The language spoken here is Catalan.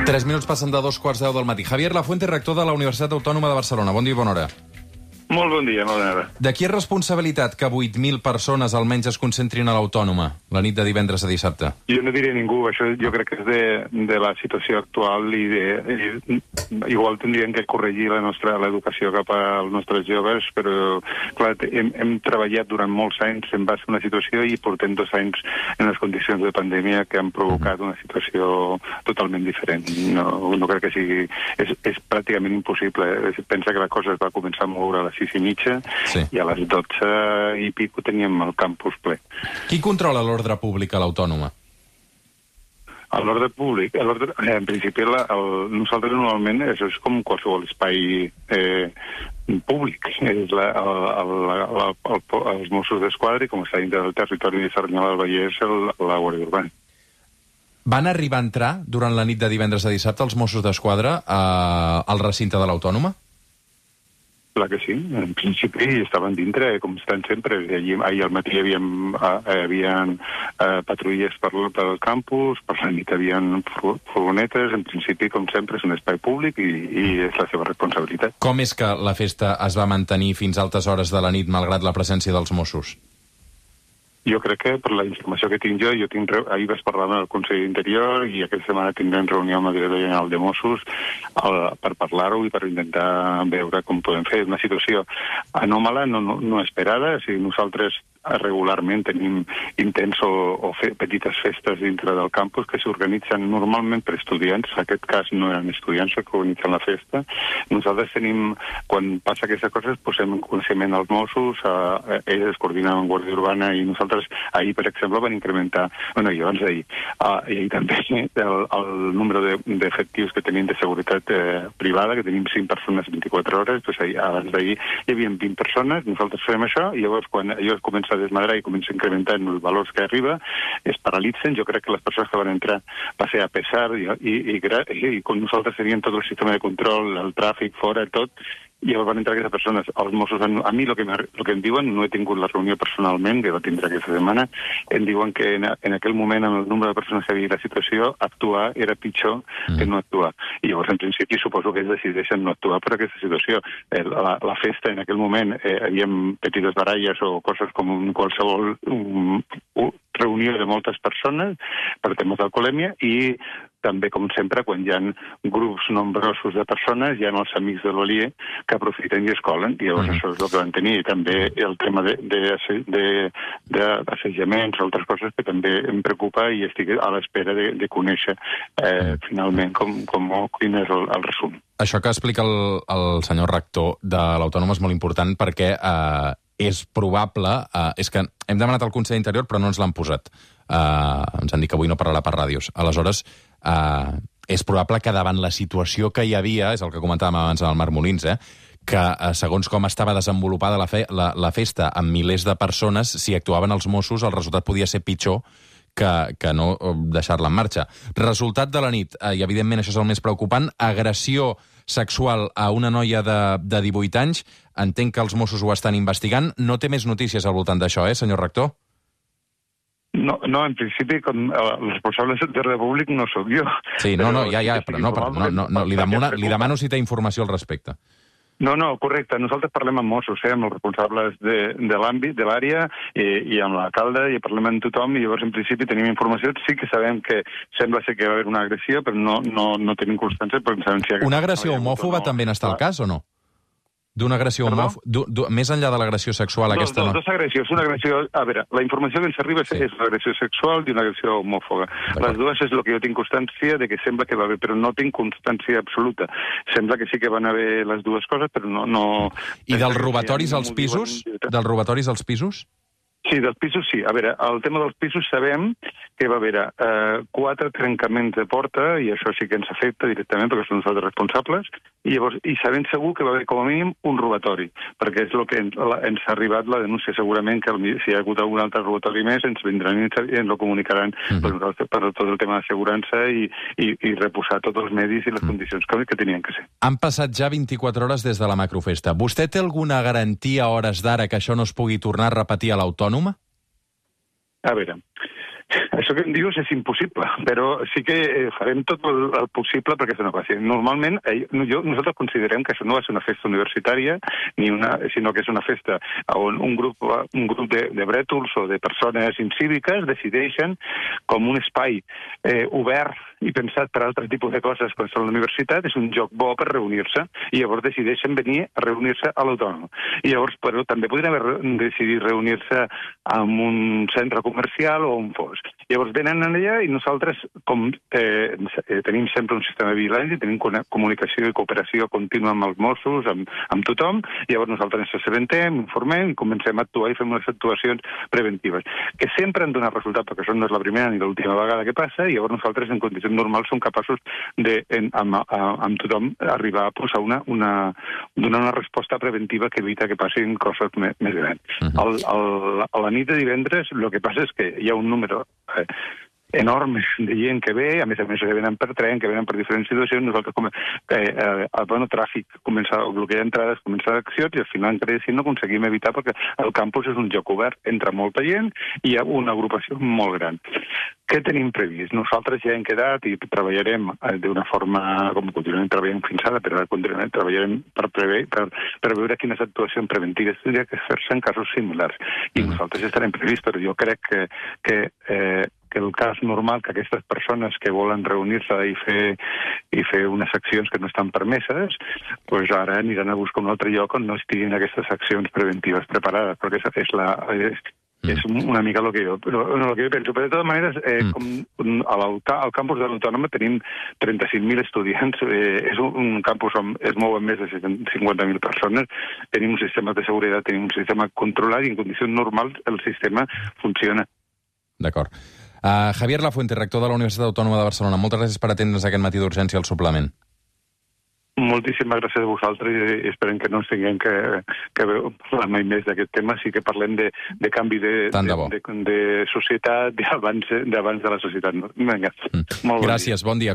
3 minuts passen de 2:15 del matí. Javier Lafuente, rector de la Universitat Autònoma de Barcelona. Bon dia i bona hora. Molt bon dia, bona hora. De qui és responsabilitat que 8.000 persones almenys es concentrin a l'Autònoma la nit de divendres a dissabte? Jo no diré ningú, això jo crec que és de la situació actual i igual tindríem que corregir l'educació cap als nostres joves, però clar, hem treballat durant molts anys en base a una situació i portem 2 anys en les condicions de pandèmia que han provocat una situació totalment diferent. No crec que sigui... És pràcticament impossible. Pensa que la cosa es va començar a moure a les 6:30 i a les 12 i pico teníem el campus ple. Qui controla l'ordre públic a l'Autònoma? L'ordre públic, en principi, nosaltres normalment és com qualsevol espai públic. És els Mossos d'Esquadra i com està dintre del territori de Cerdanyola del Vallès, la Guàrdia Urbana. Van arribar a entrar durant la nit de divendres a dissabte els Mossos d'Esquadra al recinte de l'Autònoma? Clar que sí, en principi estaven dintre, com estan sempre. Ahir al matí hi havia patrulles pel campus, per la nit hi havia furgonetes. En principi, com sempre, és un espai públic i és la seva responsabilitat. Com és que la festa es va mantenir fins a altes hores de la nit malgrat la presència dels Mossos? Jo crec que, per la informació que tinc jo ahir vaig parlar amb el Consell d'Interior i aquesta setmana tindrem reunió amb el director general de Mossos per parlar-ho i per intentar veure com podem fer. És una situació anòmala, no esperada. O sigui, nosaltres regularment tenim intents o petites festes dintre del campus que s'organitzen normalment per estudiants. En aquest cas no eren estudiants que organitzen la festa. Nosaltres tenim, quan passa aquestes coses, posem en coneixement als Mossos, ells es coordinen amb Guàrdia Urbana i nosaltres ahir, per exemple, van incrementar, i abans d'ahir, i també el númere d'efectius que tenim de seguretat privada, que tenim 5 persones 24 hores, doncs abans d'ahir hi havia 20 persones, nosaltres fem això, i llavors quan allò comença a desmadrar i comença a incrementar en els valors que arriba, es paralitzen. Jo crec que les persones que van entrar va ser a pesar i com nosaltres teníem tot el sistema de control, el tràfic fora, tot, i llavors van entrar aquestes persones. Els Mossos, a mi el que em diuen, no he tingut la reunió personalment, que va tindre aquesta setmana, em diuen que en aquell moment, amb el número de persones que havia la situació, actuar era pitjor que no actuar. I llavors, en principi, suposo que ells decideixen no actuar per aquesta situació. La festa, en aquell moment, hi havia petites baralles o coses com qualsevol reunió de moltes persones per temes d'alcoholèmia i també, com sempre, quan hi ha grups nombrosos de persones, hi ha els amics de l'Olier que aprofiten i es colen, i llavors això és el que van tenir. I també el tema d'assajaments o altres coses que també em preocupa i estic a l'espera de conèixer finalment quin és el resum. Això que explica el senyor rector de l'Autònoma és molt important perquè és probable... és que hem demanat al Consell d'Interior però no ens l'han posat. Ens han dit que avui no parlarà per ràdios. Aleshores, és probable que davant la situació que hi havia, és el que comentàvem abans amb el Marc Molins, que segons com estava desenvolupada la festa amb milers de persones, si actuaven els Mossos, el resultat podia ser pitjor que no deixar-la en marxa. Resultat de la nit, i evidentment això és el més preocupant, agressió sexual a una noia de 18 anys. Entenc que els Mossos ho estan investigant. No té més notícies al voltant d'això, senyor rector? No, en principi, el responsable d'ordre públic no sóc jo. Sí, però li demano si té informació al respecte. No, correcte. Nosaltres parlem amb Mossos, amb els responsables de l'àmbit, de l'àrea, i amb l'alcalde, i parlem amb tothom, i llavors, en principi, tenim informació. Sí que sabem que sembla ser que va haver una agressió, però no tenim constància. Una agressió homòfoba també n'està al cas, o no? D'una agressió homòfoba... Més enllà de l'agressió sexual, aquesta no? Dos agressions. Una agressió... A veure, la informació que ens arriba és l'agressió sexual i una agressió homòfoba. Les dues és el que jo tinc constància de que sembla que va haver, però no tinc constància absoluta. Sembla que sí que van haver les dues coses, però no... I dels robatoris als pisos? Dels robatoris als pisos? Sí, dels pisos sí. A veure, el tema dels pisos sabem que va haver 4 trencaments de porta, i això sí que ens afecta directament perquè són nosaltres responsables, i sabem segur que va haver com a mínim un robatori, perquè és el que ens ha arribat la denúncia. Segurament que si hi ha hagut algun altre robatori més ens vindran i ens ho comunicaran per tot el tema d'assegurança i reposar tots els medis i les condicions que tenien que ser. Han passat ja 24 hores des de la macrofesta. Vostè té alguna garantia a hores d'ara que això no es pugui tornar a repetir a l'Autònoma? A veure, Això que em dius és impossible, però sí que farem tot el possible perquè això no passi. Normalment, nosaltres considerem que això no va ser una festa universitària, sinó que és una festa on un grup de brètols o de persones incíviques decideixen com un espai obert i pensat per altre tipus de coses quan són a la universitat, és un lloc bo per reunir-se, i llavors decideixen venir a reunir-se a l'Autònom. I llavors, però també podrien haver decidit reunir-se en un centre comercial o on fos. Llavors venen allà i nosaltres, com tenim sempre un sistema de vigilància, tenim comunicació i cooperació contínua amb els Mossos, amb tothom, llavors nosaltres ens assabentem, informem i comencem a actuar i fem unes actuacions preventives, que sempre han donat resultat, perquè això no és la primera ni l'última vegada que passa, i llavors nosaltres en condicions normals som capaços de, amb tothom, arribar a posar donar una resposta preventiva que evita que passin coses més grans. A la nit de divendres el que passa és que hi ha un número enormes de gent que ve, a més que venen per tren, que venen per diferents situacions, nosaltres el tràfic comença a bloquejar entrades, comença accions, i al final encara si no aconseguim evitar, perquè el campus és un lloc obert, entra molta gent i hi ha una agrupació molt gran. Què tenim previst? Nosaltres ja hem quedat i treballarem d'una forma, com continuem treballant fins ara, però continuem treballarem per veure quines actuacions preventives tindria que fer-se en casos similars. I nosaltres estarem prevists, però jo crec que el cas normal que aquestes persones que volen reunir-se i fer unes accions que no estan permeses, doncs ara aniran a buscar un altre lloc on no estiguin aquestes accions preventives preparades, perquè és una mica el que jo penso. Però de totes maneres, al campus de l'Autònoma tenim 35.000 estudiants, és un campus on es mouen més de 50.000 persones, tenim un sistema de seguretat, tenim un sistema controlat i en condicions normals el sistema funciona. D'acord. Javier Lafuente, rector de la Universitat Autònoma de Barcelona, moltes gràcies per atendre's aquest matí d'urgència al suplement. Moltíssimes gràcies a vosaltres i esperem que no ens tinguem que parlar mai més d'aquest tema, sí que parlem de canvi de societat, d'abans de la societat. Vinga, molt bon dia. Gràcies, bon dia.